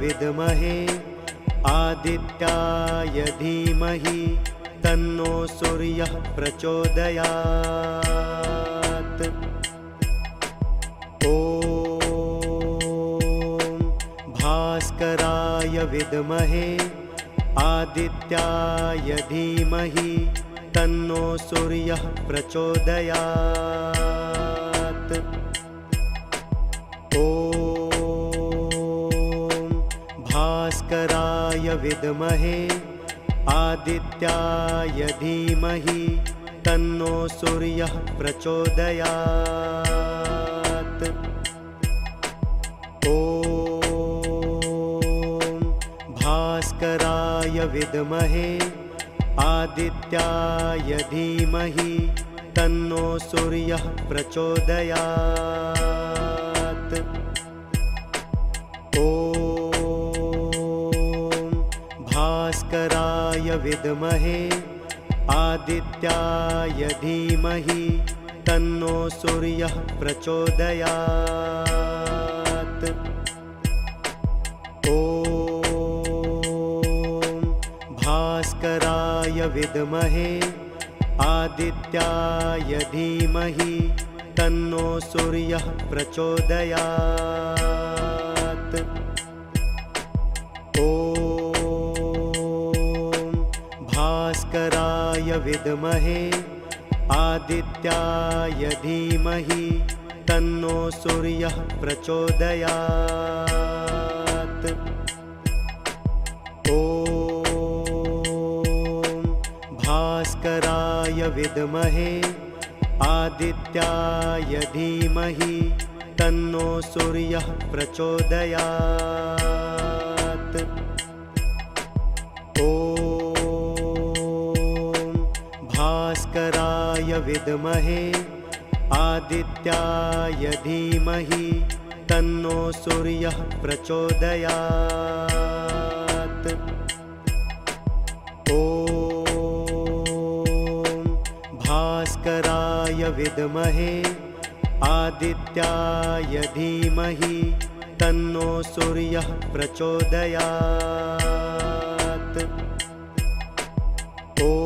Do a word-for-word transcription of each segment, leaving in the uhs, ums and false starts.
विद्महे आदित्याय धीमहि तन्नो सूर्यः प्रचोदयात्। ॐ भास्कराय विद्महे आदित्याय धीमहि तन्नो सूर्यः प्रचोदयात्। ॐ भास्कराय विद्महे आदित्याय धीमहि तन्नो सूर्यः प्रचोदयात्। ॐ भास्कराय विद्महे आदित्याय धीमहि तन्नो सूर्यः प्रचोदयात्। ॐ भास्कराय विद्महे आदित्याय धीमहि तन्नो सूर्यः प्रचोदयात्। ॐ भास्कराय विद्महे आदित्याय धीमहि तन्नो सूर्यः प्रचोदयात्। ॐ भास्कराय विद्महे आदित्याय धीमहि तन्नो सूर्यः प्रचोदयात्। ॐ भास्कराय विद्महे आदित्याय धीमहि तन्नो सूर्यः प्रचोदयात्। ॐ भास्कराय विद्महे आदित्याय धीमहि तन्नो सूर्यः प्रचोदयात्। ॐ भास्कराय विद्महे आदित्याय धीमहि तन्नो सूर्यः प्रचोदयात्। ॐ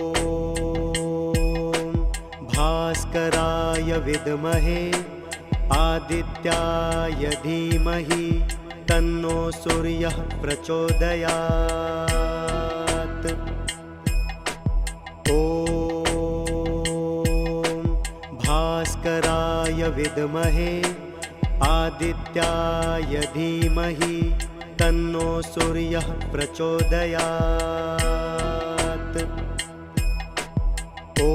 भास्कराय विद्महे आदित्याय धीमहि तन्नो सूर्यः प्रचोदयात्। ॐ भास्कराय विद्महे आदित्याय धीमहि तन्नो सूर्यः प्रचोदयात्। ॐ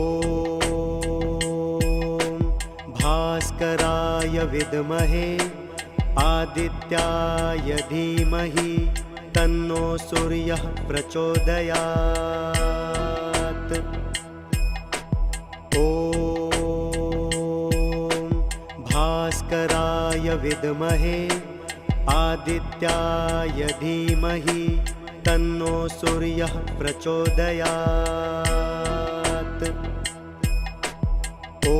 भास्कराय विद्महे आदित्याय धीमहि तन्नो सूर्यः प्रचोदयात्। ॐ भास्कराय विद्महे आदित्याय धीमहि तन्नो सूर्यः प्रचोदयात्। ॐ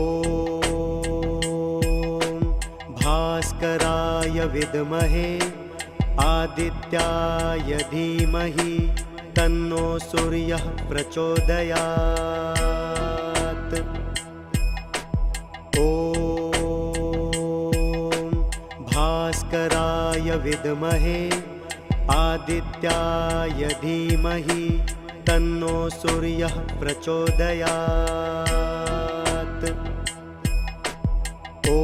भास्कराय विद्महे आदित्याय धीमहि तन्नो सूर्यः प्रचोदयात्। ॐ भास्कराय विद्महे आदित्याय धीमहि तन्नो सूर्यः प्रचोदयात्। ॐ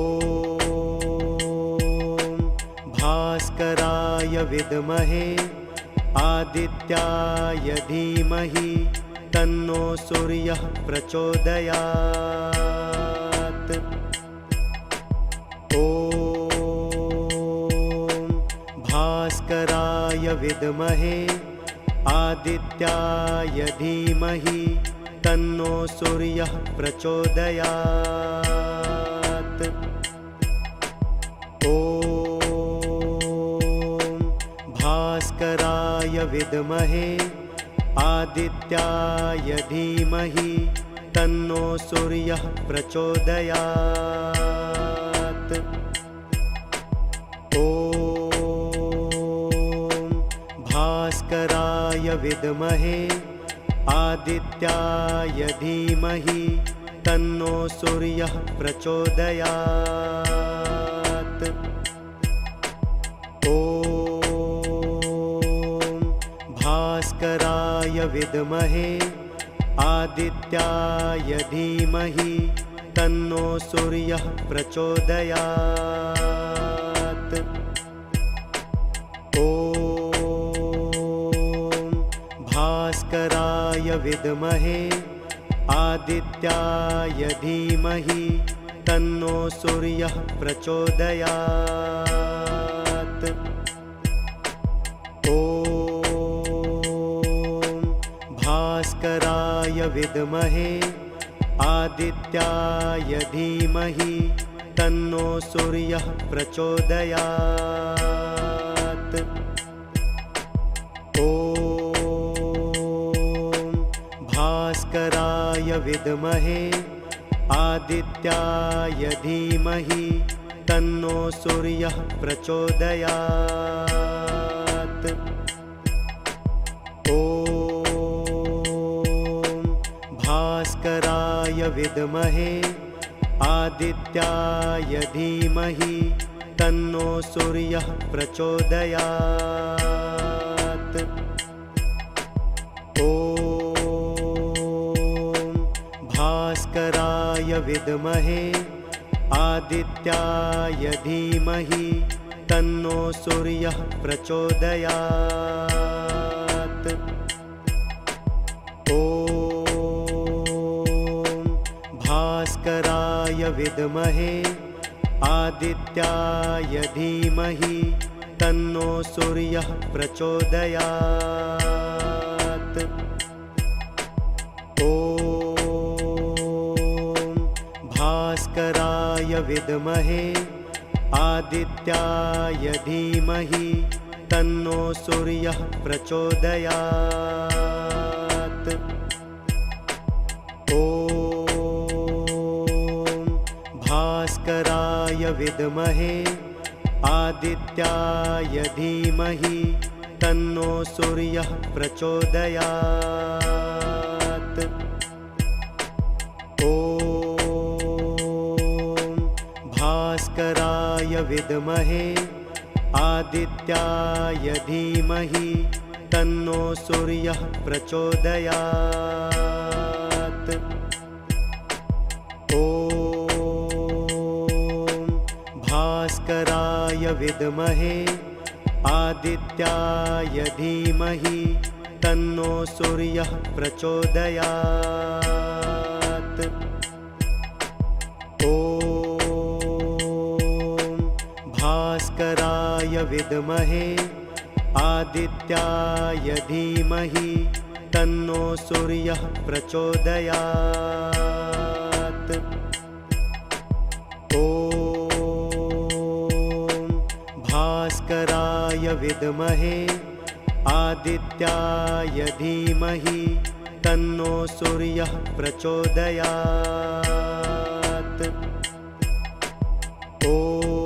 भास्कराय विद्महे आदित्याय धीमहि तन्नो सूर्यः प्रचोदयात्। ॐ भास्कराय विद्महे आदित्याय धीमहि तन्नो सूर्यः प्रचोदयात्। ॐ भास्कराय विद्महे आदित्याय धीमहि तन्नो सूर्यः प्रचोदयात्। ॐ विद्महे आदित्याय धीमहि तन्नो सूर्यः प्रचोदयात्। ॐ भास्कराय विद्महे आदित्याय धीमहि तन्नो सूर्यः प्रचोदयात्। ॐ भास्कराय विद्महे आदित्याय धीमहि तन्नो सूर्यः प्रचोदयात्। ॐ भास्कराय विद्महे आदित्याय धीमहि तन्नो सूर्यः प्रचोदयात्। ॐ भास्कराय विद्महे आदित्याय धीमहि तन्नो सूर्यः प्रचोदयात्। ॐ भास्कराय विद्महे आदित्याय धीमहि तन्नो सूर्यः प्रचोदयात्। ॐ भास्कराय विद्महे आदित्याय धीमहि तन्नो सूर्यः प्रचोदयात्। ॐ भास्कराय विद्महे आदित्याय धीमहि तन्नो सूर्यः प्रचोदयात्। ॐ भास्कराय विद्महे आदित्याय धीमहि तन्नो सूर्यः प्रचोदयात्। ॐ भास्कराय विद्महे आदित्याय धीमहि तन्नो सूर्यः प्रचोदयात्। ॐ भास्कराय विद्महे आदित्याय धीमहि तन्नो सूर्यः प्रचोदयात्। ॐ भास्कराय विद्महे आदित्याय धीमहि तन्नो सूर्यः प्रचोदयात्। ॐ भास्कराय विद्महे आदित्याय धीमहि तन्नो सूर्यः प्रचोदयात्। ॐ भास्कराय विद्महे आदित्याय धीमहि तन्नो सूर्यः प्रचोदयात्। ॐ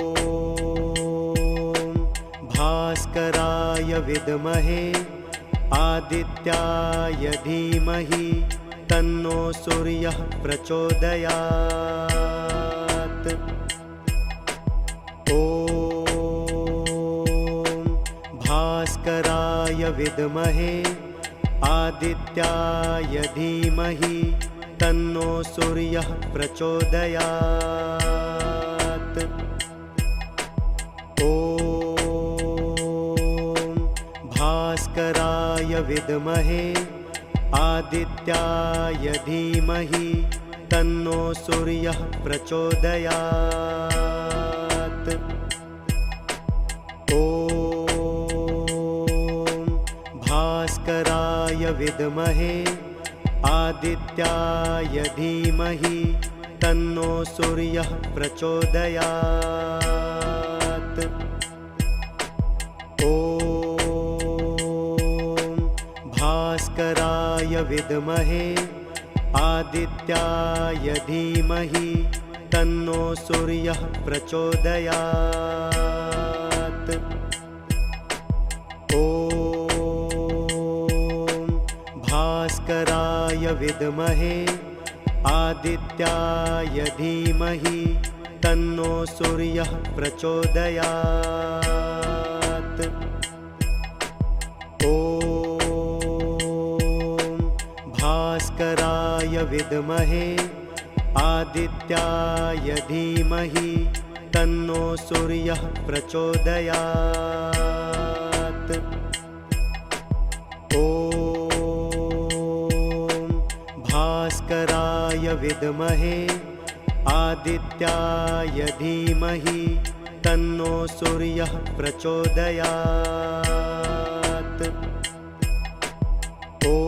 भास्कराय विद्महे आदित्याय धीमहि तन्नो सूर्यः प्रचोदयात्। ॐ भास्कराय विद्महे आदित्याय धीमहि तन्नो सूर्यः प्रचोदयात्। ॐ भास्कराय विद्महे आदित्याय धीमहि तन्नो सूर्यः प्रचोदयात्। ॐ भास्कराय विद्महे आदित्याय धीमहि तन्नो सूर्यः प्रचोदयात्। ॐ भास्कराय विद्महे आदित्याय धीमहि तन्नो सूर्यः प्रचोदयात्। ॐ भास्कराय विद्महे आदित्याय धीमहि तन्नो सूर्यः प्रचोदयात्। ॐ भास्कराय विद्महे आदित्याय धीमहि तन्नो सूर्यः प्रचोदयात्। ॐ भास्कराय विद्महे आदित्याय धीमहि तन्नो सूर्यः प्रचोदयात्। ॐ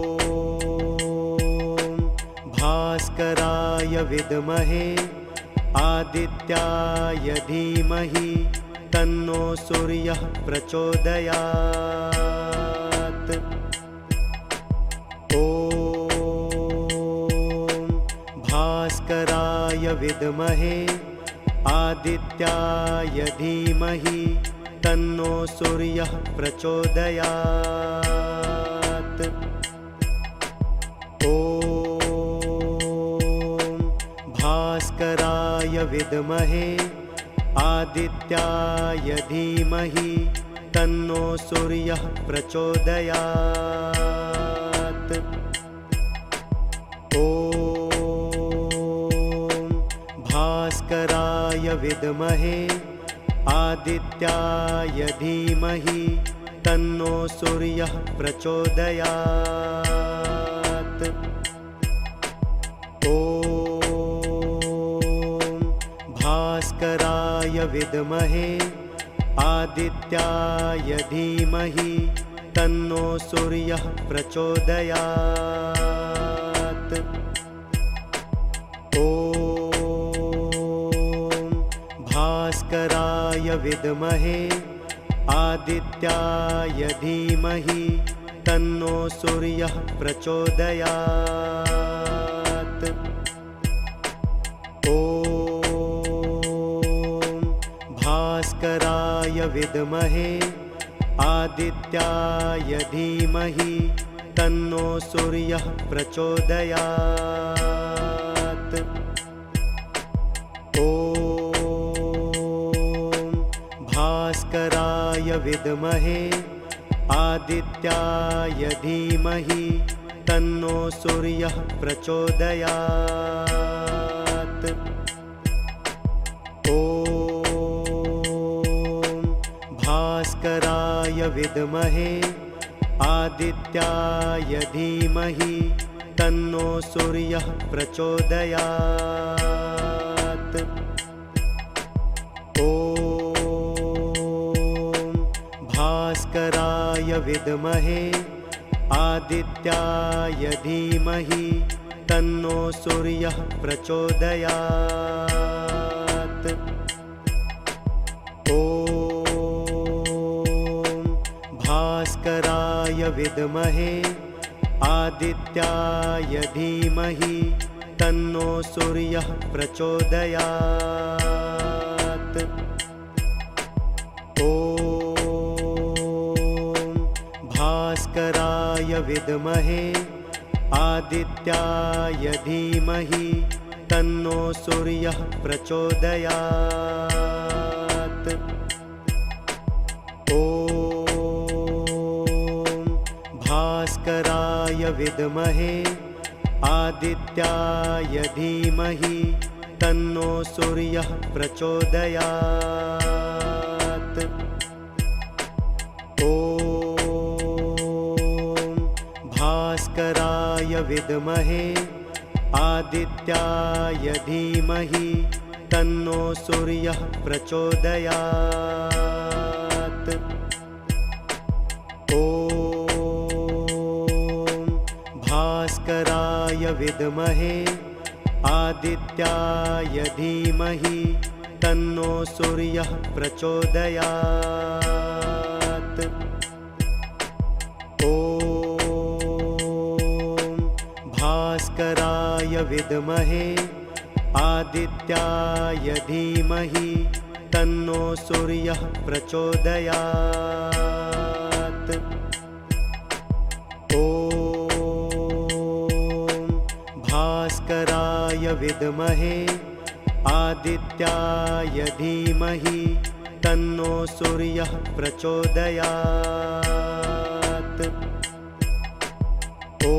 भास्कराय विद्महे आदित्याय धीमहि तन्नो सूर्यः प्रचोदयात्। ॐ भास्कराय विद्महे आदित्याय धीमहि तन्नो सूर्यः प्रचोदयात्। ॐ भास्कराय विद्महे आदित्याय धीमहि तन्नो सूर्यः प्रचोदयात्। ॐ भास्कराय विद्महे आदित्याय धीमहि तन्नो सूर्यः प्रचोदयात्। ॐ भास्कराय विद्महे आदित्याय धीमहि तन्नो सूर्यः प्रचोदयात्। ॐ भास्कराय विद्महे आदित्याय धीमहि तन्नो सूर्यः प्रचोदयात्। ॐ भास्कराय विद्महे आदित्याय धीमहि तन्नो सूर्यः प्रचोदयात्। ॐ भास्कराय विद्महे आदित्याय धीमहि तन्नो सूर्यः प्रचोदयात्। ॐ भास्कराय विद्महे आदित्याय धीमहि तन्नो सूर्यः प्रचोदयात्। ॐ भास्कराय विद्महे आदित्याय धीमहि तन्नो सूर्यः प्रचोदयात्। ॐ भास्कराय विद्महे आदित्याय धीमहि तन्नो सूर्यः प्रचोदयात्। ॐ भास्कराय विद्महे आदित्याय धीमहि तन्नो सूर्यः प्रचोदयात्। ॐ भास्कराय विद्महे आदित्याय धीमहि तन्नो सूर्यः प्रचोदयात्। ॐ भास्कराय विद्महे आदित्याय धीमहि तन्नो सूर्यः प्रचोदयात्। ॐ भास्कराय विद्महे आदित्याय धीमहि तन्नो सूर्यः प्रचोदयात्। ॐ भास्कराय विद्महे आदित्याय धीमहि तन्नो सूर्यः प्रचोदयात्। ॐ भास्कराय विद्महे आदित्याय धीमहि तन्नो सूर्यः प्रचोदयात्। ॐ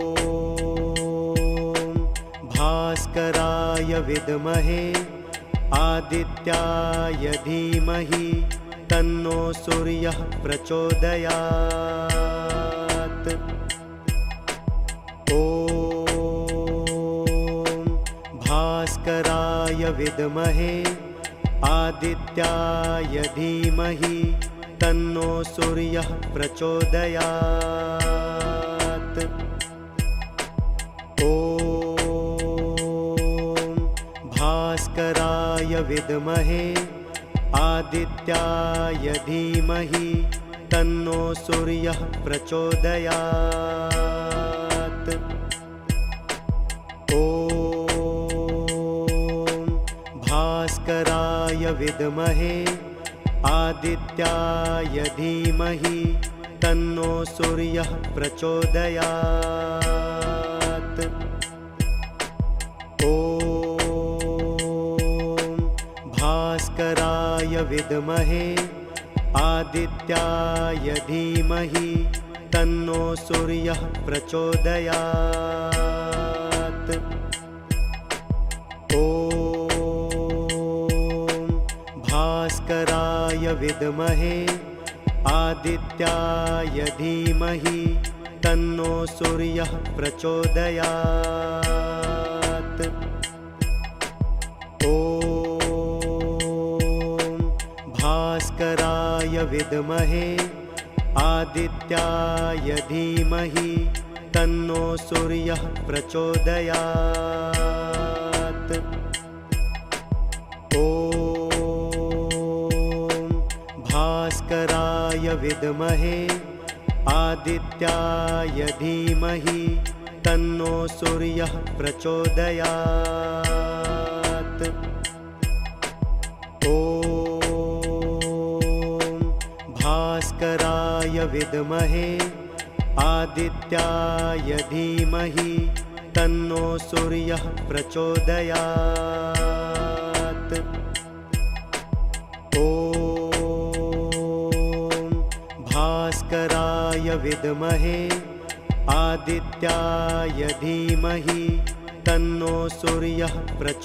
भास्कराय विद्महे आदित्याय धीमहि तन्नो सूर्यः प्रचोदयात्। ॐ भास्कराय विद्महे आदित्याय धीमहि तन्नो सूर्यः प्रचोदयात्। ॐ भास्कराय विद्महे आदित्याय धीमहि तन्नो सूर्यः प्रचोदयात्। ॐ भास्कराय विद्महे आदित्याय धीमहि तन्नो सूर्यः प्रचोदयात्। ॐ भास्कराय विद्महे आदित्याय धीमहि तन्नो सूर्यः प्रचोदयात्। ॐ भास्कराय विद्महे आदित्याय धीमहि तन्नो सूर्यः प्रचोदयात्। ॐ भास्कराय विद्महे आदित्याय धीमहि तन्नो सूर्यः प्रचोदयात्। ॐ भास्कराय विद्महे आदित्याय धीमहि तन्नो सूर्यः प्रचोदयात्। ॐ भास्कराय विद्महे आदित्याय धीमहि तन्नो सूर्यः प्रचोदयात्। ॐ भास्कराय विद्महे आदित्याय धीमहि तन्नो सूर्यः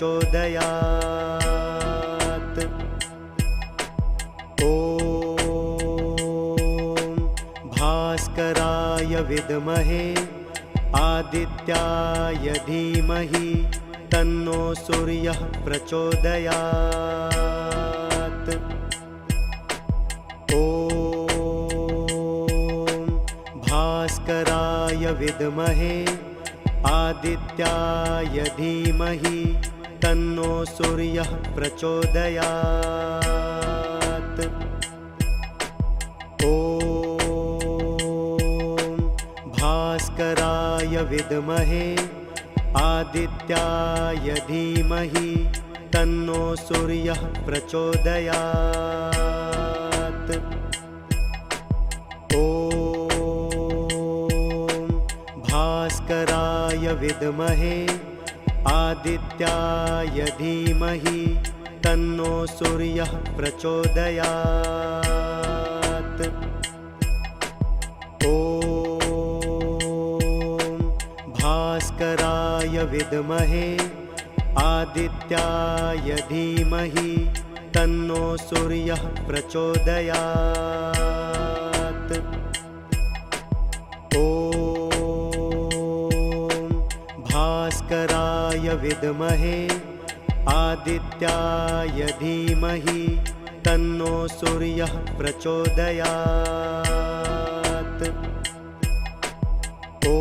प्रचोदयात्। ॐ भास्कराय विद्महे आदित्याय धीमहि तन्नो सूर्यः प्रचोदयात्। ॐ भास्कराय विद्महे आदित्याय धीमहि तन्नो सूर्यः प्रचोदयात्। ॐ भास्कराय विद्महे आदित्याय धीमहि तन्नो सूर्यः प्रचोदयात्। ॐ भास्कराय विद्महे आदित्याय धीमहि तन्नो सूर्यः प्रचोदयात्। ॐ भास्कराय विद्महे आदित्याय धीमहि तन्नो सूर्यः प्रचोदयात्। ॐ भास्कराय विद्महे आदित्याय धीमहि तन्नो सूर्यः प्रचोदयात्। ॐ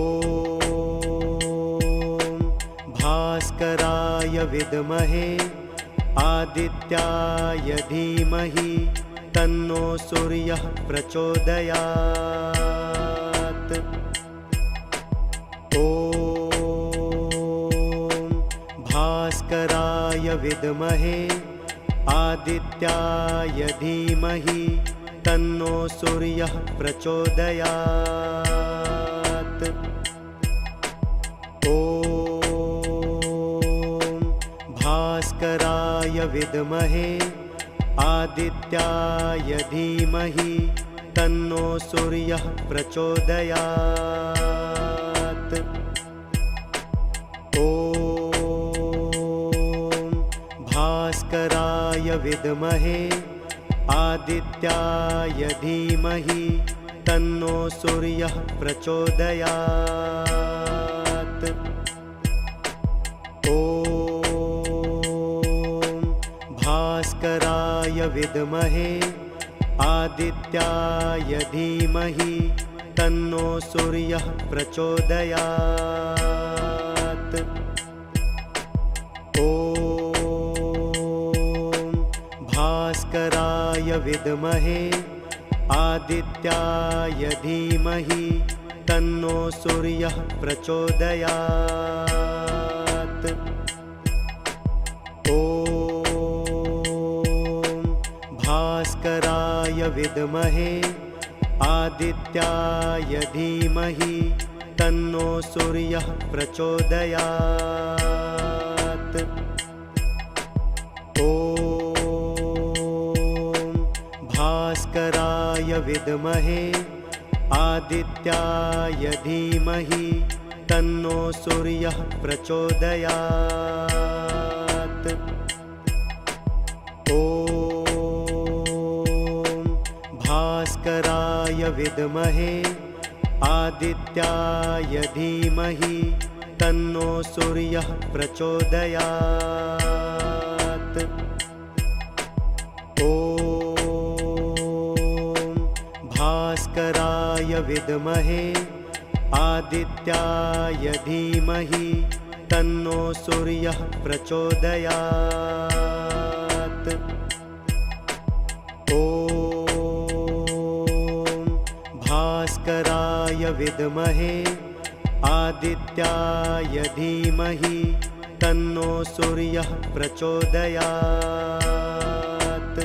भास्कराय विद्महे आदित्याय धीमहि तन्नो सूर्यः प्रचोदयात्। ॐ भास्कराय विद्महे आदित्याय धीमहि तन्नो सूर्यः प्रचोदयात्। ॐ भास्कराय विद्महे आदित्याय धीमहि तन्नो सूर्यः प्रचोदयात्। ॐ भास्कराय विद्महे आदित्याय धीमहि तन्नो सूर्यः प्रचोदयात्। ॐ भास्कराय विद्महे आदित्याय धीमहि तन्नो सूर्यः प्रचोदयात्। ॐ भास्कराय विद्महे आदित्याय धीमहि तन्नो सूर्यः प्रचोदयात्। ॐ भास्कराय विद्महे आदित्याय धीमहि तन्नो सूर्यः प्रचोदयात्। ॐ भास्कराय विद्महे आदित्याय धीमहि तन्नो सूर्यः प्रचोदयात्। ॐ भास्कराय विद्महे आदित्याय धीमहि तन्नो सूर्यः प्रचोदयात्। ॐ भास्कराय विद्महे आदित्याय धीमहि तन्नो सूर्यः प्रचोदयात्। ॐ भास्कराय विद्महे आदित्याय धीमहि तन्नो सूर्यः प्रचोदयात्।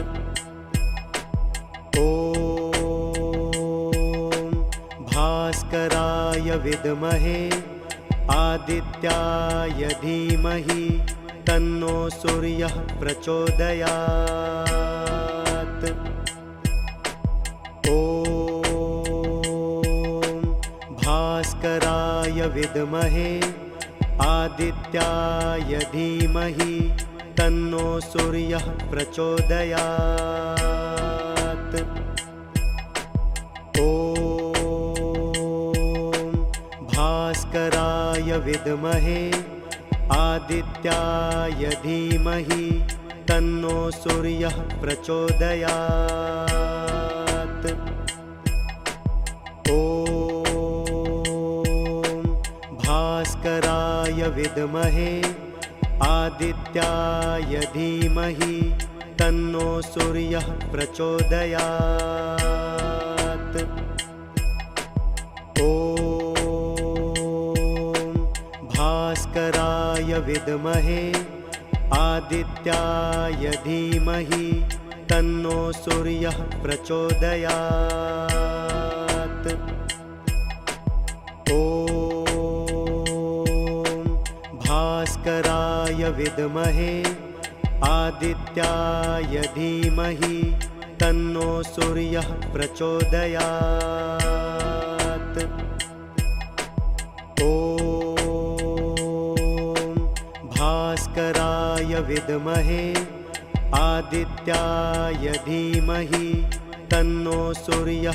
ॐ भास्कराय विद्महे आदित्याय धीमहि तन्नो सूर्यः प्रचोदयात्। ॐ भास्कराय विद्महे आदित्याय धीमहि तन्नो सूर्यः प्रचोदयात्। ॐ भास्कराय विद्महे आदित्याय धीमहि तन्नो सूर्यः प्रचोदयात्। ॐ भास्कराय विद्महे आदित्याय धीमहि तन्नो सूर्यः प्रचोदयात्। ॐ भास्कराय विद्महे आदित्याय धीमहि तन्नो सूर्यः प्रचोदयात्। ॐ भास्कराय विद्महे आदित्याय धीमहि तन्नो सूर्यः प्रचोदयात्। ॐ भास्कराय विद्महे आदित्याय धीमहि तन्नो सूर्यः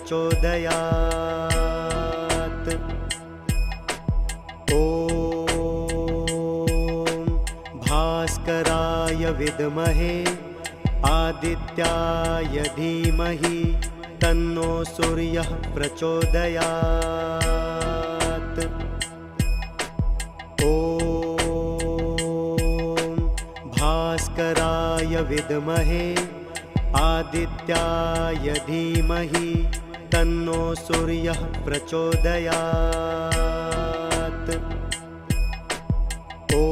प्रचोदयात्। ॐ भास्कराय विद्महे आदित्याय धीमहि तन्नो सूर्यः प्रचोदयात्। ॐ भास्कराय विद्महे आदित्याय धीमहि तन्नो सूर्यः प्रचोदयात्। ॐ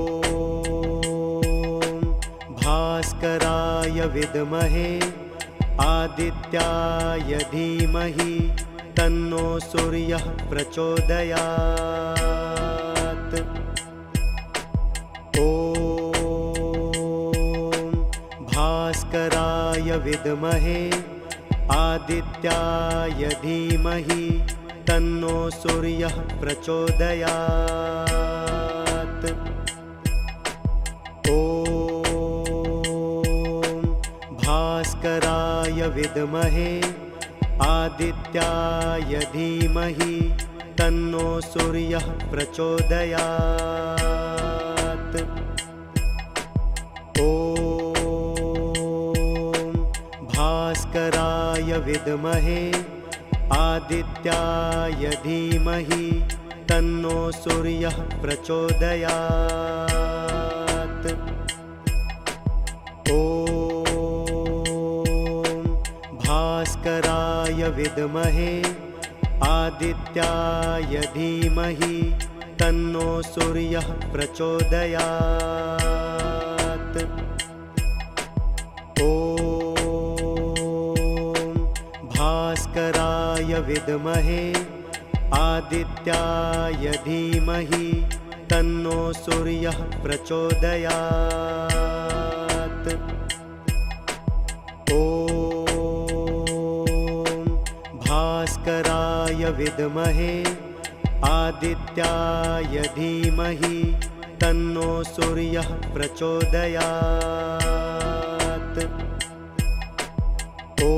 भास्कराय विद्महे आदित्याय धीमहि तन्नो सूर्यः प्रचोदयात्। ॐ विद्महे आदित्याय धीमहि तन्नो सूर्यः प्रचोदयात्। ॐ भास्कराय विद्महे आदित्याय धीमहि तन्नो सूर्यः प्रचोदयात्। ॐ भास्कराय विद्महे आदित्याय धीमहि तन्नो सूर्यः प्रचोदयात्। ॐ भास्कराय विद्महे आदित्याय धीमहि तन्नो सूर्यः प्रचोदयात्। ॐ भास्कराय विद्महे आदित्याय धीमहि तन्नो सूर्यः प्रचोदयात्। ॐ भास्कराय विद्महे आदित्याय धीमहि तन्नो सूर्यः प्रचोदयात्। ॐ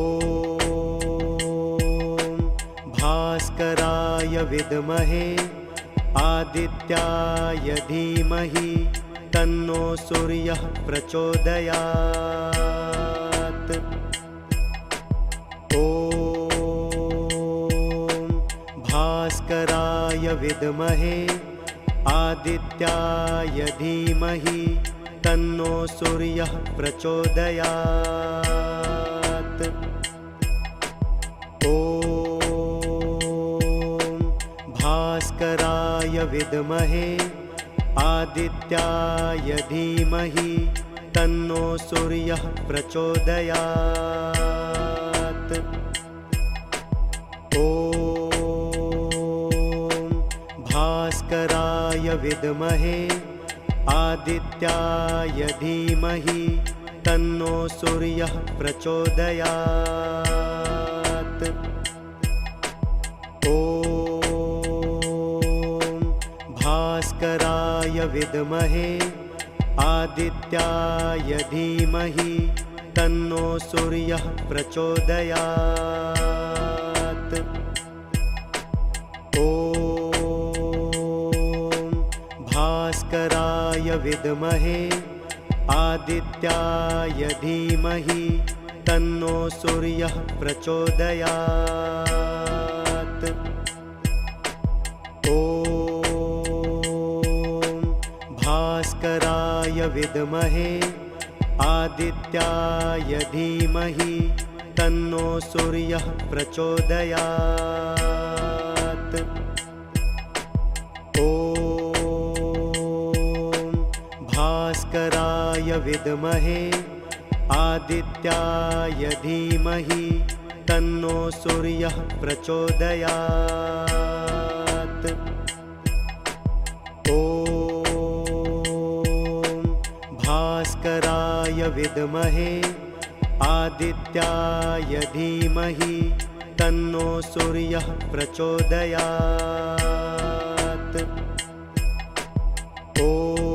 भास्कराय विद्महे आदित्याय धीमहि तन्नो सूर्यः प्रचोदयात्। ॐ भास्कराय विद्महे आदित्याय धीमहि तन्नो सूर्यः प्रचोदयात्। ॐ भास्कराय विद्महे आदित्याय धीमहि तन्नो सूर्यः प्रचोदयात्। ॐ भास्कराय विद्महे आदित्याय धीमहि तन्नो सूर्यः प्रचोदयात्। ॐ भास्कराय विद्महे आदित्याय धीमहि तन्नो सूर्यः प्रचोदयात्। ॐ भास्कराय विद्महे आदित्याय धीमहि तन्नो सूर्यः प्रचोदयात्। ॐ भास्कराय विद्महे आदित्याय धीमहि तन्नो सूर्यः प्रचोदयात्। ॐ भास्कराय विद्महे आदित्याय धीमहि तन्नो सूर्यः प्रचोदयात्। ॐ भास्कराय विद्महे आदित्याय धीमहि तन्नो सूर्यः प्रचोदयात्। ॐ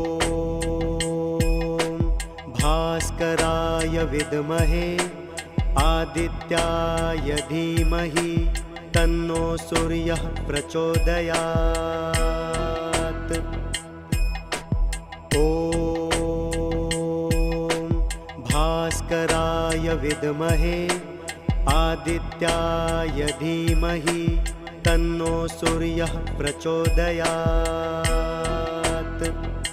भास्कराय विद्महे आदित्याय धीमहि तन्नो सूर्यः प्रचोदयात्। ॐ भास्कराय विद्महे आदित्याय धीमहि तन्नो सूर्यः प्रचोदयात्।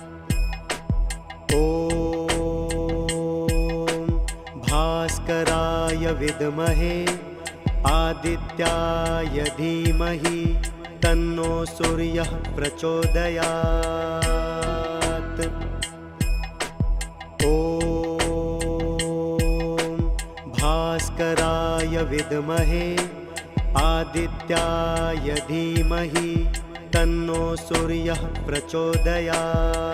ॐ भास्कराय विद्महे आदित्याय धीमहि तन्नो सूर्यः प्रचोदयात्। ॐ भास्कराय विद्महे आदित्याय धीमहि तन्नो सूर्यः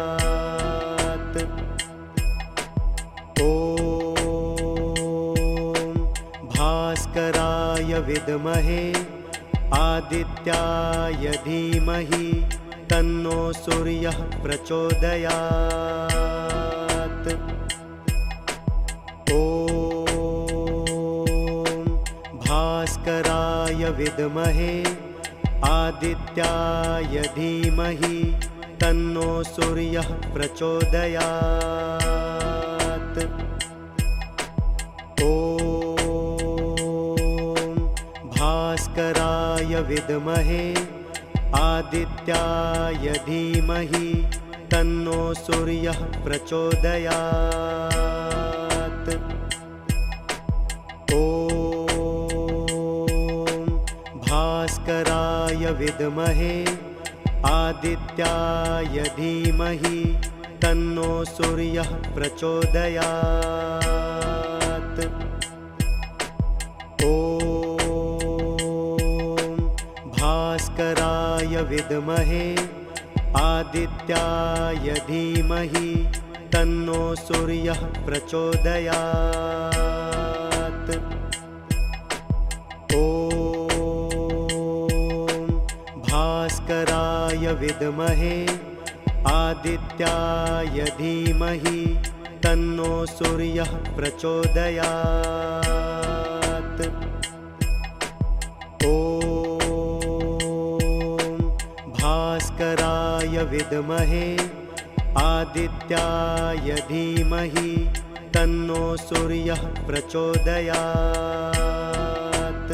प्रचोदयात्। ॐ विद्महे आदित्याय धीमहि तन्नो सूर्यः प्रचोदयात्। ॐ भास्कराय विद्महे आदित्याय धीमहि तन्नो सूर्यः प्रचोदयात्। ॐ भास्कराय विद्महे आदित्याय धीमहि तन्नो सूर्यः प्रचोदयात्। ॐ भास्कराय विद्महे आदित्याय धीमहि तन्नो सूर्यः प्रचोदयात्। ॐ भास्कराय विद्महे आदित्याय धीमहि तन्नो सूर्यः प्रचोदयात्। ॐ भास्कराय विद्महे आदित्याय धीमहि तन्नो सूर्यः प्रचोदयात्। ॐ भास्कराय विद्महे आदित्याय धीमहि तन्नो सूर्यः प्रचोदयात्।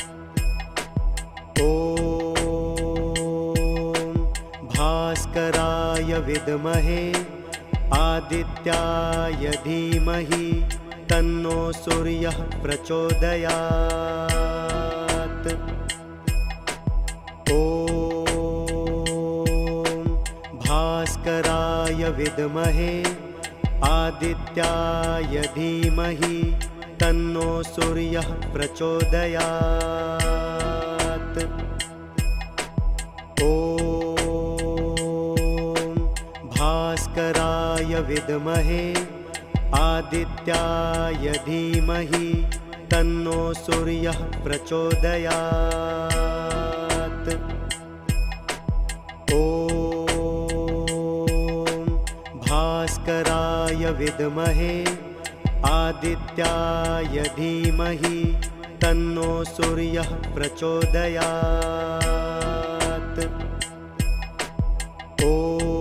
ॐ भास्कराय विद्महे आदित्याय धीमहि तन्नो सूर्यः प्रचोदयात्। ॐ भास्कराय विद्महे आदित्याय धीमहि तन्नो सूर्यः प्रचोदयात्। ॐ भास्कराय विद्महे आदित्याय धीमहि तन्नो सूर्यः प्रचोदयात्। ॐ भास्कराय विद्महे आदित्याय धीमहि तन्नो सूर्यः प्रचोदयात्। ॐ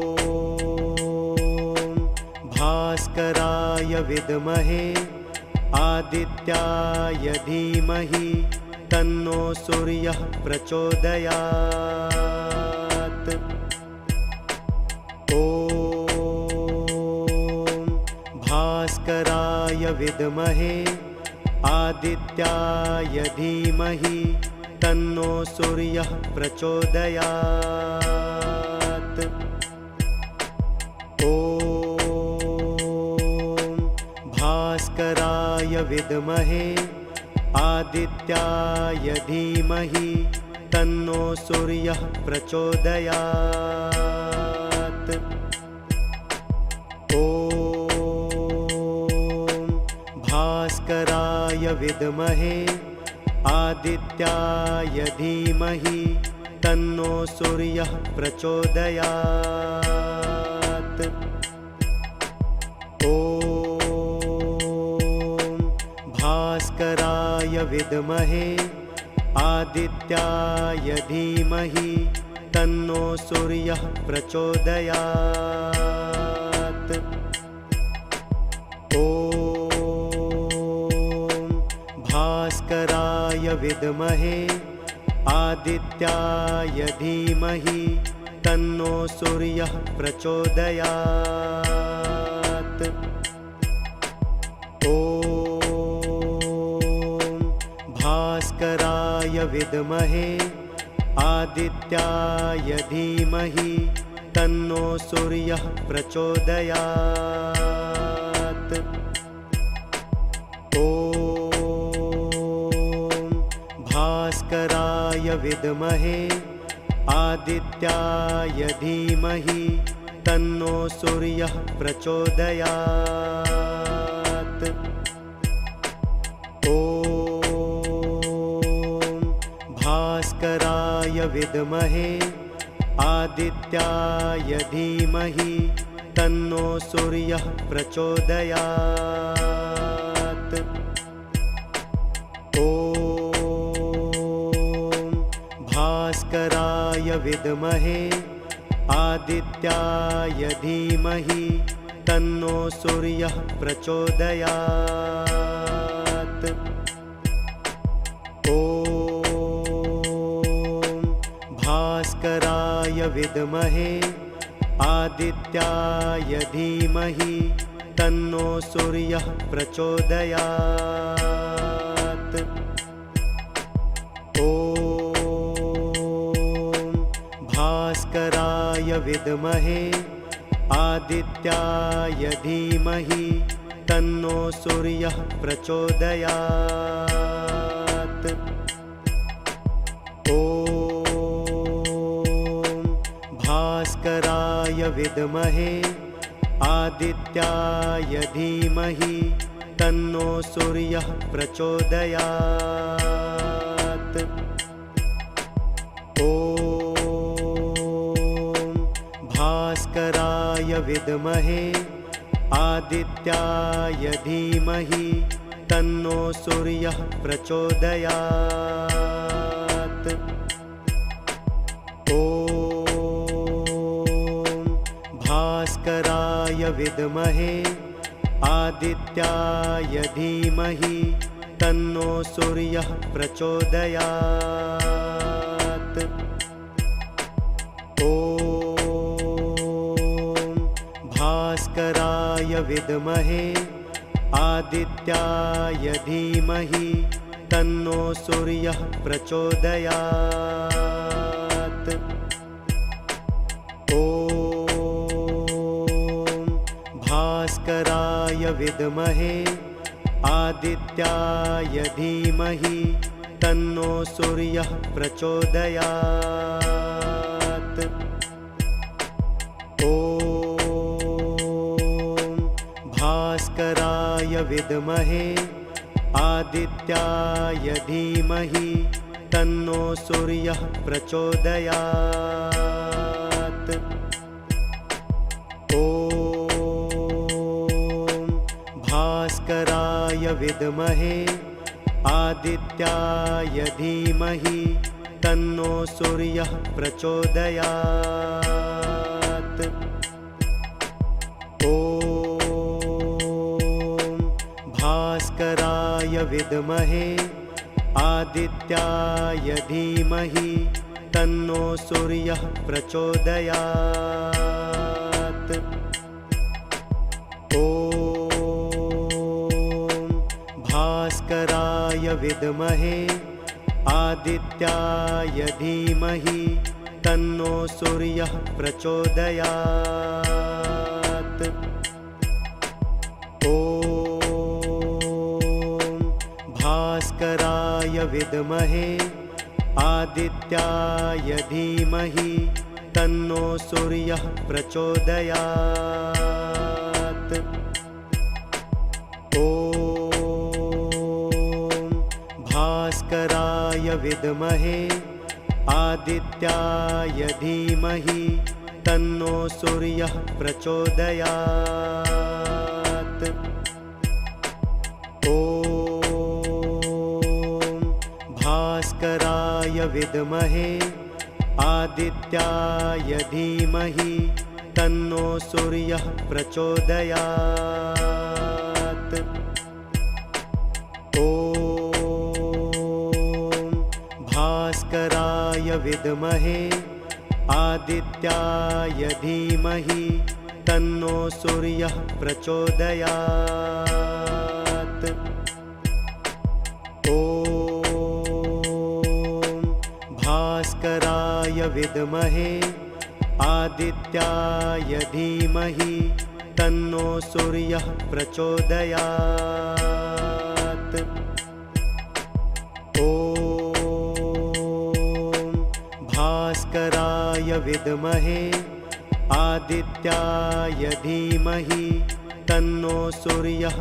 भास्कराय विद्महे आदित्याय धीमहि तन्नो सूर्यः प्रचोदयात्। ॐ भास्कराय विद्महे आदित्याय धीमहि तन्नो सूर्यः प्रचोदयात्। ॐ भास्कराय विद्महे आदित्याय धीमहि तन्नो सूर्यः प्रचोदयात्। ॐ भास्कराय विद्महे आदित्याय धीमहि तन्नो सूर्यः प्रचोदयात्। ॐ भास्कराय विद्महे आदित्याय धीमहि तन्नो सूर्यः प्रचोदयात्। ॐ भास्कराय विद्महे आदित्याय धीमहि तन्नो सूर्यः प्रचोदयात्। ॐ भास्कराय विद्महे आदित्याय धीमहि तन्नो सूर्यः प्रचोदयात्। ॐ भास्कराय विद्महे आदित्याय धीमहि तन्नो सूर्यः प्रचोदयात्। ॐ भास्कराय विद्महे आदित्याय धीमहि तन्नो सूर्यः प्रचोदयात्। ॐ भास्कराय विद्महे आदित्याय धीमहि तन्नो सूर्यः प्रचोदयात्। ॐ भास्कराय विद्महे आदित्याय धीमहि तन्नो सूर्यः प्रचोदयात्। ॐ भास्कराय विद्महे आदित्याय धीमहि तन्नो सूर्यः प्रचोदयात्। ॐ भास्कराय विद्महे आदित्याय धीमहि तन्नो सूर्यः प्रचोदयात्। ॐ भास्कराय विद्महे आदित्याय धीमहि तन्नो सूर्यः प्रचोदयात्। ॐ भास्कराय विद्महे आदित्याय धीमहि तन्नो सूर्यः प्रचोदयात्। ॐ भास्कराय विद्महे आदित्याय धीमहि तन्नो सूर्यः प्रचोदयात्। ॐ भास्कराय विद्महे आदित्याय धीमहि तन्नो सूर्यः प्रचोदयात्। ॐ भास्कराय विद्महे आदित्याय धीमहि तन्नो सूर्यः प्रचोदयात्। ॐ भास्कराय विद्महे आदित्याय धीमहि तन्नो सूर्यः प्रचोदयात्। ॐ भास्कराय विद्महे आदित्याय धीमहि तन्नो सूर्यः प्रचोदयात्। ॐ भास्कराय विद्महे आदित्याय धीमहि तन्नो सूर्यः प्रचोदयात्। ॐ भास्कराय विद्महे आदित्याय धीमहि तन्नो सूर्यः प्रचोदयात्। ॐ भास्कराय विद्महे आदित्याय धीमहि तन्नो सूर्यः प्रचोदयात्। ॐ भास्कराय विद्महे आदित्याय धीमहि तन्नो सूर्यः प्रचोदयात्। ॐ भास्कराय विद्महे आदित्याय धीमहि तन्नो सूर्यः प्रचोदयात्। ॐ भास्कराय विद्महे आदित्याय धीमहि तन्नो सूर्यः प्रचोदयात्। ॐ भास्कराय विद्महे आदित्याय धीमहि तन्नो सूर्यः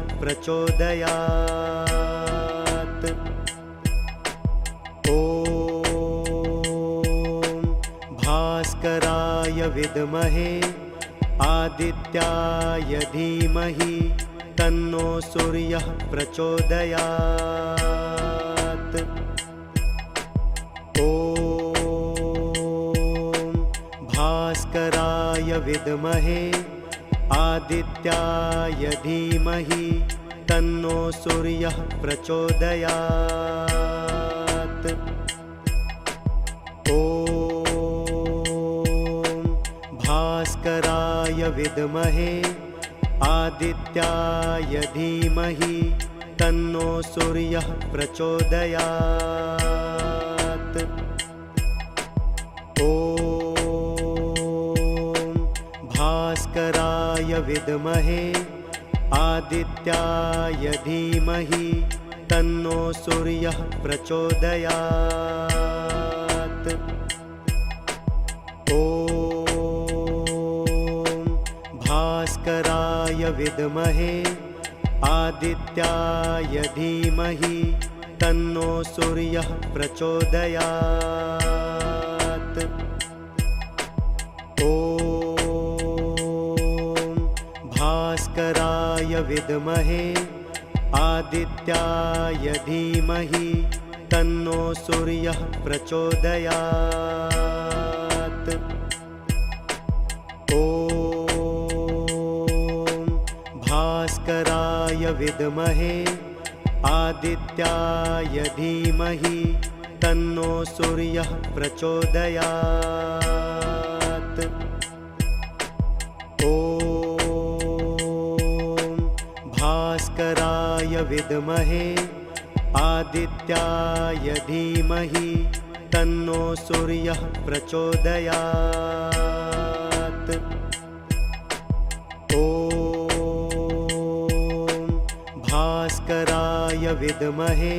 प्रचोदयात्। ॐ विद्महे आदित्याय धीमहि तन्नो सूर्यः प्रचोदयात्। ॐ भास्कराय विद्महे आदित्याय धीमहि तन्नो सूर्यः प्रचोदयात्। ॐ भास्कराय विद्महे आदित्याय धीमहि तन्नो सूर्यः प्रचोदयात्। ॐ भास्कराय विद्महे आदित्याय धीमहि तन्नो सूर्यः प्रचोदयात्। ॐ भास्कराय विद्महे आदित्याय धीमहि तन्नो सूर्यः प्रचोदयात्। ॐ भास्कराय विद्महे आदित्याय धीमहि तन्नो सूर्यः प्रचोदयात्। ॐ भास्कराय विद्महे आदित्याय धीमहि तन्नो सूर्यः प्रचोदयात्। ॐ भास्कराय विद्महे आदित्याय धीमहि तन्नो सूर्यः प्रचोदयात्। ॐ भास्कराय विद्महे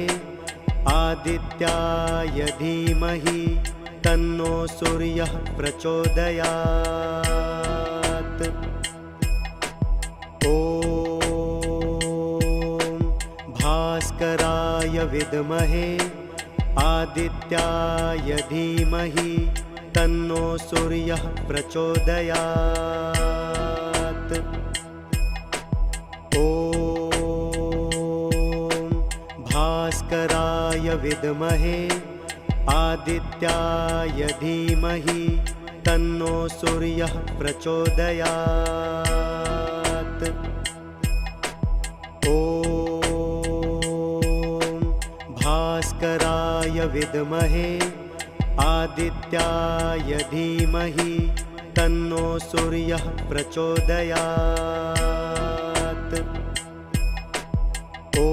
आदित्याय धीमहि तन्नो सूर्यः प्रचोदयात्। ॐ भास्कराय विद्महे आदित्याय धीमहि तन्नो सूर्यः प्रचोदयात्। ॐ भास्कराय विद्महे आदित्याय धीमहि तन्नो सूर्यः प्रचोदयात्। ॐ भास्कराय विद्महे आदित्याय धीमहि तन्नो सूर्यः प्रचोदयात्। ॐ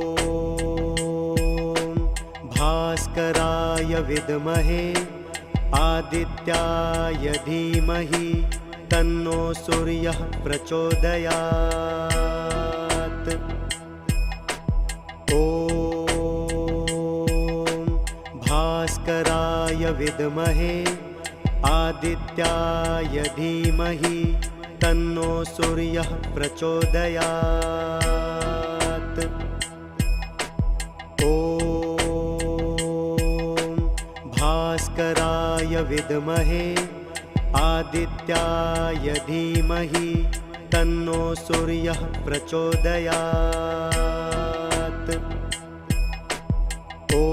भास्कराय विद्महे आदित्याय धीमहि तन्नो सूर्यः प्रचोदयात्। ॐ भास्कराय विद्महे आदित्याय धीमहि तन्नो सूर्यः प्रचोदयात्। ॐ भास्कराय विद्महे आदित्याय धीमहि तन्नो सूर्यः प्रचोदयात्। ॐ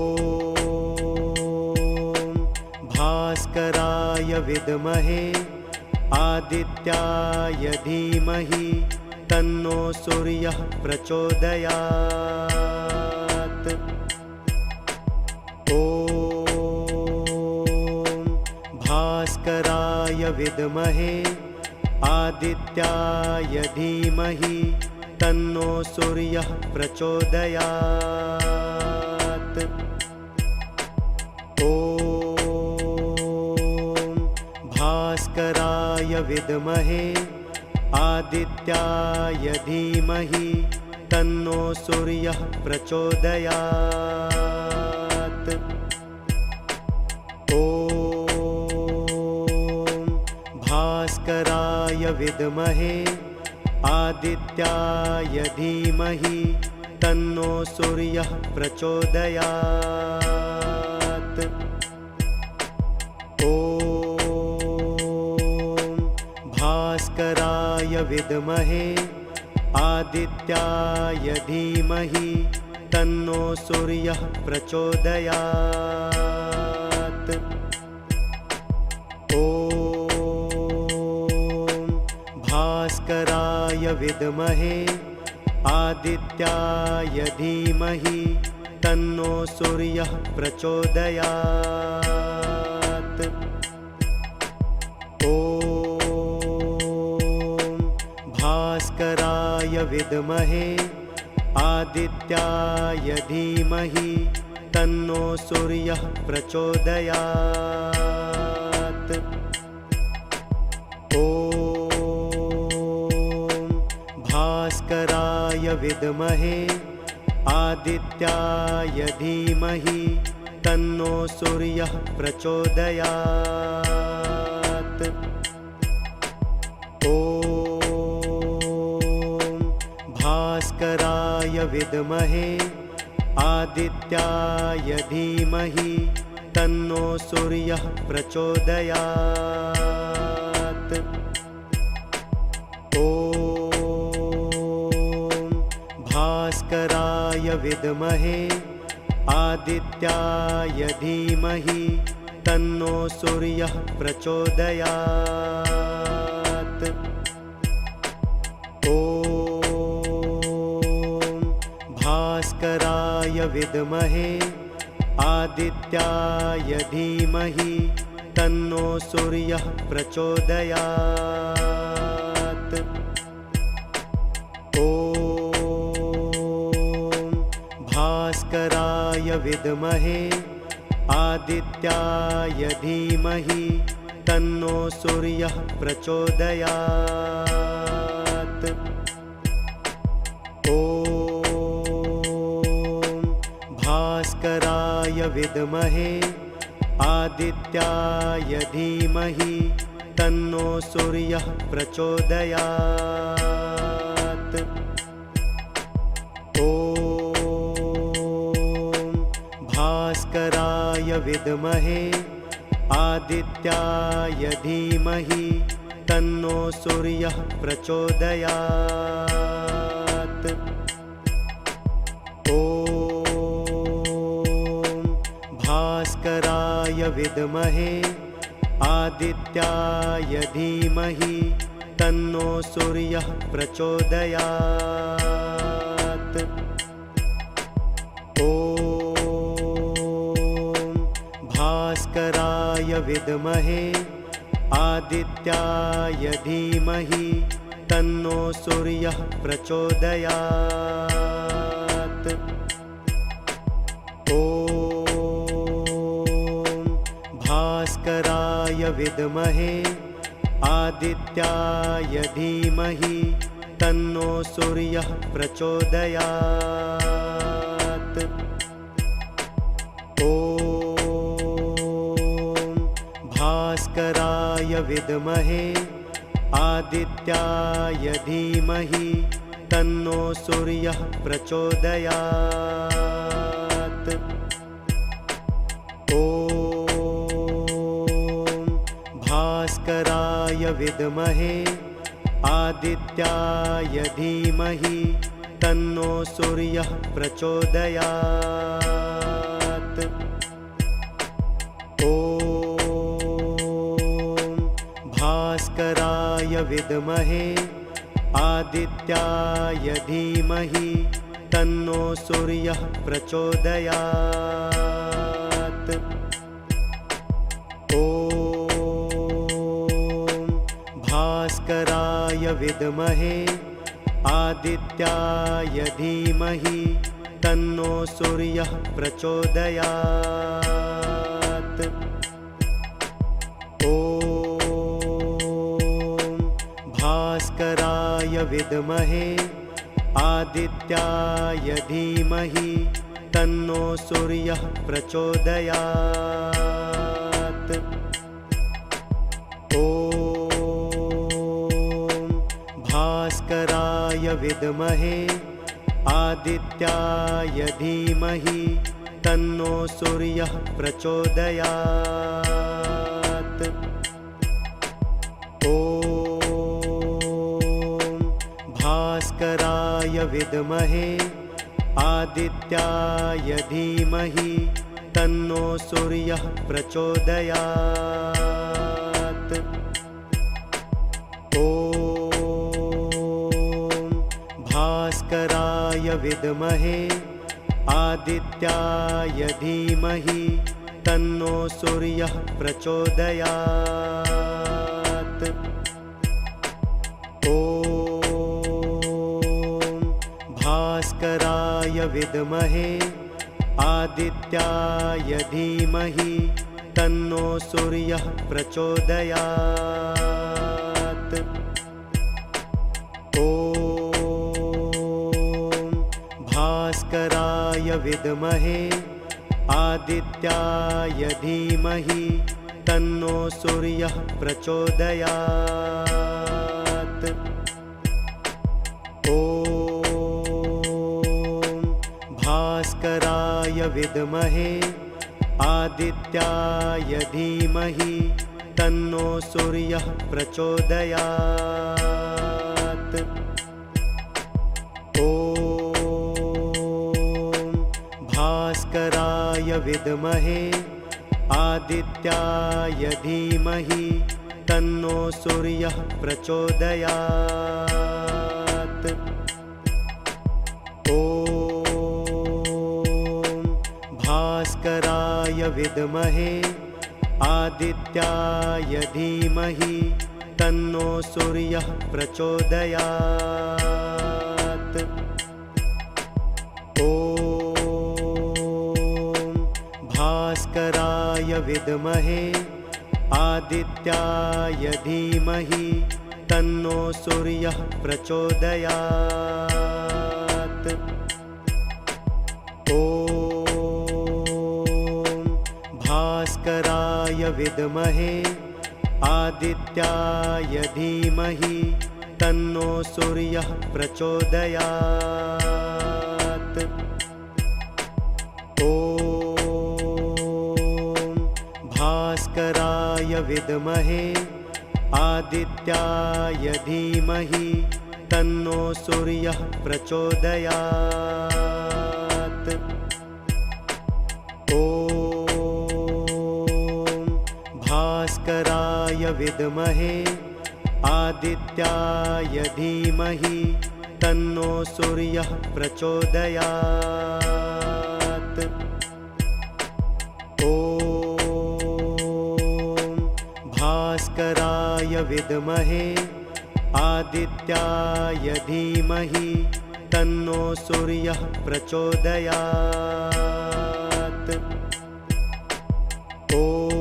भास्कराय विद्महे आदित्याय धीमहि तन्नो सूर्यः प्रचोदयात्। ॐ भास्कराय विद्महे आदित्याय धीमहि तन्नो सूर्यः प्रचोदयात्। ॐ भास्कराय विद्महे आदित्याय धीमहि तन्नो सूर्यः प्रचोदयात्। ॐ भास्कराय विद्महे आदित्याय धीमहि तन्नो सूर्यः प्रचोदयात्। ॐ भास्कराय विद्महे आदित्याय धीमहि तन्नो सूर्यः प्रचोदयात्। ॐ भास्कराय विद्महे आदित्याय धीमहि तन्नो सूर्यः प्रचोदयात्। ॐ भास्कराय विद्महे आदित्याय धीमहि तन्नो सूर्यः प्रचोदयात्। ॐ भास्कराय विद्महे आदित्याय धीमहि तन्नो सूर्यः प्रचोदयात्। ॐ भास्कराय विद्महे आदित्याय धीमहि तन्नो सूर्यः प्रचोदयात्। ॐ भास्कराय विद्महे आदित्याय धीमहि तन्नो सूर्यः प्रचोदयात्। ॐ भास्कराय विद्महे आदित्याय धीमहि तन्नो सूर्यः प्रचोदयात्। ॐ भास्कराय विद्महे आदित्याय धीमहि तन्नो सूर्यः प्रचोदयात्। ॐ भास्कराय विद्महे आदित्याय धीमहि तन्नो सूर्यः प्रचोदयात्। ॐ भास्कराय विद्महे आदित्याय धीमहि तन्नो सूर्यः प्रचोदयात्। ॐ भास्कराय विद्महे आदित्याय धीमहि तन्नो सूर्यः प्रचोदयात्। ॐ भास्कराय विद्महे आदित्याय धीमहि तन्नो सूर्यः प्रचोदयात्। ॐ भास्कराय विद्महे आदित्याय धीमहि तन्नो सूर्यः प्रचोदयात्। ॐ भास्कराय विद्महे आदित्याय धीमहि तन्नो सूर्यः प्रचोदयात्। ॐ भास्कराय विद्महे आदित्याय धीमहि तन्नो सूर्यः प्रचोदयात्। ॐ भास्कराय विद्महे आदित्याय धीमहि तन्नो सूर्यः प्रचोदयात्। ॐ भास्कराय विद्महे आदित्याय धीमहि तन्नो सूर्यः प्रचोदयात्। ॐ भास्कराय विद्महे आदित्याय धीमहि तन्नो सूर्यः प्रचोदयात्। ॐ भास्कराय विद्महे आदित्याय धीमहि तन्नो सूर्यः प्रचोदयात्। ॐ भास्कराय विद्महे आदित्याय धीमहि तन्नो सूर्यः प्रचोदयात्। ॐ भास्कराय विद्महे आदित्याय धीमहि तन्नो सूर्यः प्रचोदयात्। ॐ भास्कराय विद्महे आदित्याय धीमहि तन्नो सूर्यः प्रचोदयात्। ॐ भास्कराय विद्महे आदित्याय धीमहि तन्नो सूर्यः प्रचोदयात्। ॐ भास्कराय विद्महे आदित्याय धीमहि तन्नो सूर्यः प्रचोदयात्। ॐ भास्कराय विद्महे आदित्याय धीमहि तन्नो सूर्यः प्रचोदयात्। ॐ भास्कराय विद्महे आदित्याय धीमहि तन्नो सूर्यः प्रचोदयात्। ॐ भास्कराय विद्महे आदित्याय धीमहि तन्नो सूर्यः प्रचोदयात्। ॐ भास्कराय विद्महे आदित्याय धीमहि तन्नो सूर्यः प्रचोदयात्। ॐ भास्कराय विद्महे आदित्याय धीमहि तन्नो सूर्यः प्रचोदयात्। ॐ भास्कराय विद्महे आदित्याय धीमहि तन्नो सूर्यः प्रचोदयात्। ॐ भास्कराय विद्महे आदित्याय धीमहि तन्नो सूर्यः प्रचोदयात्। ॐ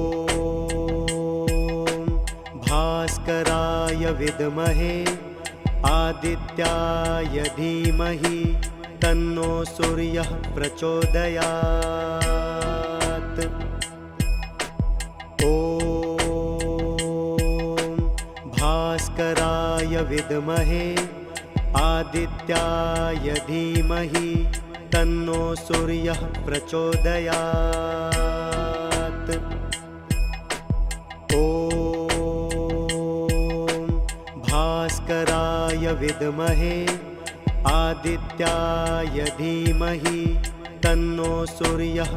भास्कराय विद्महे आदित्याय धीमहि तन्नो सूर्यः प्रचोदयात्। ॐ भास्कराय विद्महे आदित्याय धीमहि तन्नो सूर्यः प्रचोदयात्। ॐ भास्कराय विद्महे आदित्याय धीमहि तन्नो सूर्यः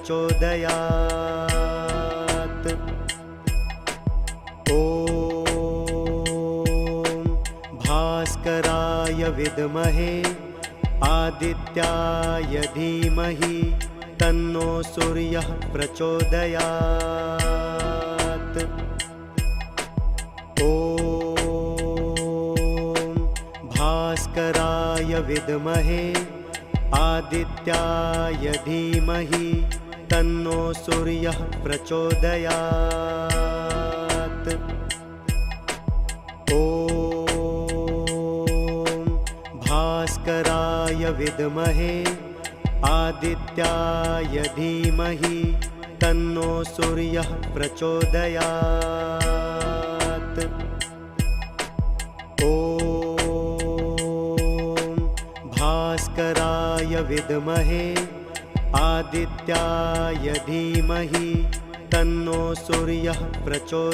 प्रचोदयात्। ॐ भास्कराय विद्महे आदित्याय धीमहि तन्नो सूर्यः प्रचोदयात्। ॐ भास्कराय विद्महे आदित्याय धीमहि तन्नो सूर्यः प्रचोदयात्। ॐ भास्कराय विद्महे आदित्याय धीमहि तन्नो सूर्यः प्रचोदयात्। ॐ भास्कराय विद्महे आदित्याय धीमहि तन्नो सूर्यः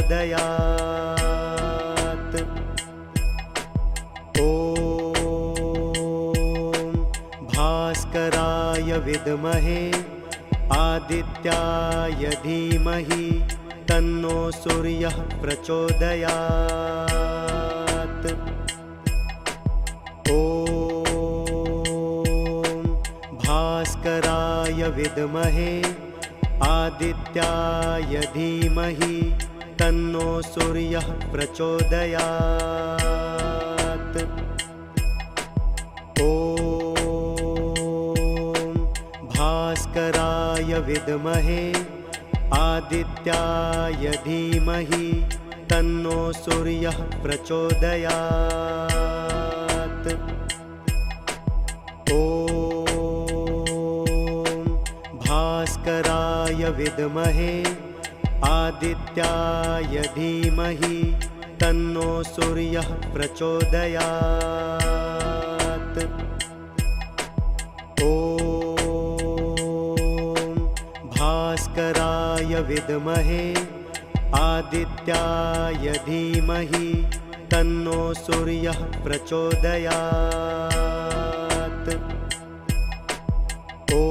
प्रचोदयात्। ॐ विद्महे आदित्याय धीमहि तन्नो सूर्यः प्रचोदयात्। ॐ भास्कराय विद्महे आदित्याय धीमहि तन्नो सूर्यः प्रचोदयात्। ॐ भास्कराय विद्महे आदित्याय धीमहि तन्नो सूर्यः प्रचोदयात्। ॐ भास्कराय विद्महे आदित्याय धीमहि तन्नो सूर्यः प्रचोदयात्। ॐ भास्कराय विद्महे आदित्याय धीमहि तन्नो सूर्यः प्रचोदयात्। ॐ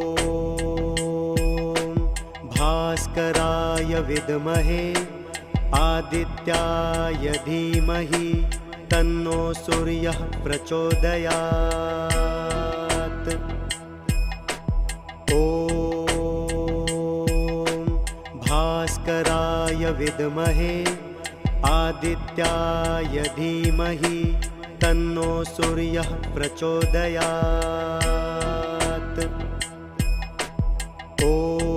भास्कराय विद्महे आदित्याय धीमहि तन्नो सूर्यः प्रचोदयात्। ॐ भास्कराय विद्महे आदित्याय धीमहि तन्नो सूर्यः प्रचोदयात्। ॐ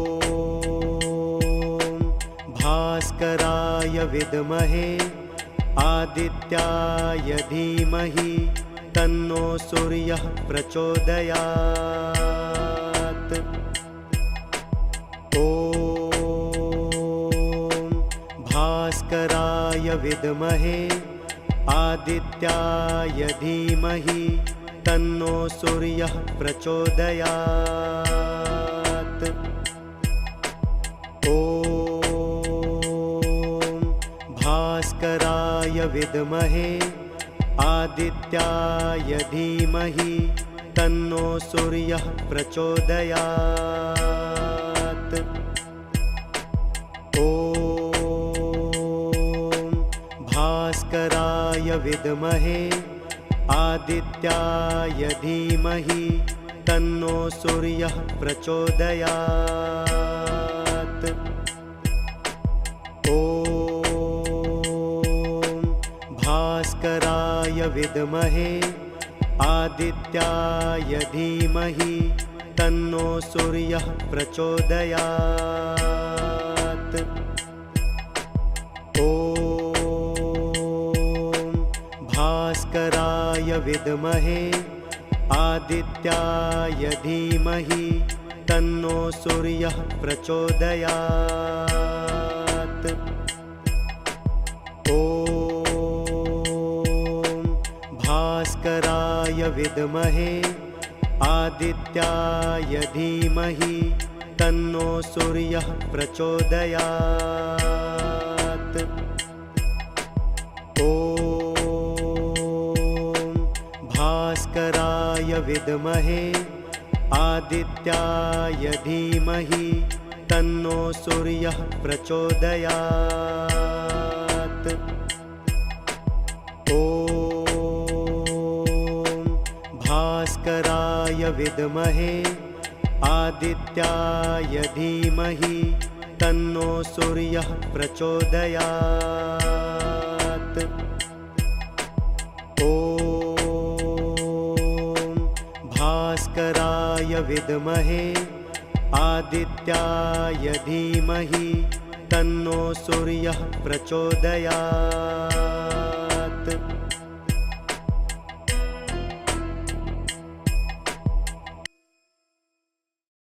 भास्कराय विद्महे आदित्याय धीमहि तन्नो सूर्यः प्रचोदयात्। ॐ भास्कराय विद्महे आदित्याय धीमहि तन्नो सूर्यः प्रचोदयात्। ॐ भास्कराय विद्महे आदित्याय धीमहि तन्नो सूर्यः प्रचोदयात्। ॐ भास्कराय विद्महे आदित्याय धीमहि तन्नो सूर्यः प्रचोदयात्। ॐ भास्कराय विद्महे आदित्याय धीमहि तन्नो सूर्यः प्रचोदयात्। ॐ भास्कराय विद्महे आदित्याय धीमहि तन्नो सूर्यः प्रचोदयात्। ॐ भास्कराय विद्महे आदित्याय धीमहि तन्नो सूर्यः प्रचोदयात्। ॐ भास्कराय विद्महे आदित्याय धीमहि तन्नो सूर्यः प्रचोदयात्। ॐ भास्कराय विद्महे आदित्याय धीमहि तन्नो सूर्यः प्रचोदयात्। ॐ भास्कराय विद्महे आदित्याय धीमहि तन्नो सूर्यः प्रचोदयात्।